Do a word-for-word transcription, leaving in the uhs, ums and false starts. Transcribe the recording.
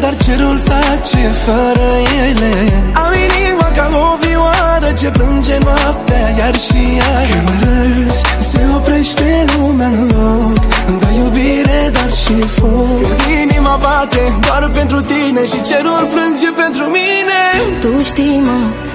dar cerul tace fără ele. Am inima ca o vioară ce plânge noaptea iar și iar. Când râzi, se oprește lumea în loc. Îmi dai iubire, dar și foc. Inima bate doar pentru tine și cerul plânge pentru mine. Tu știi, mă,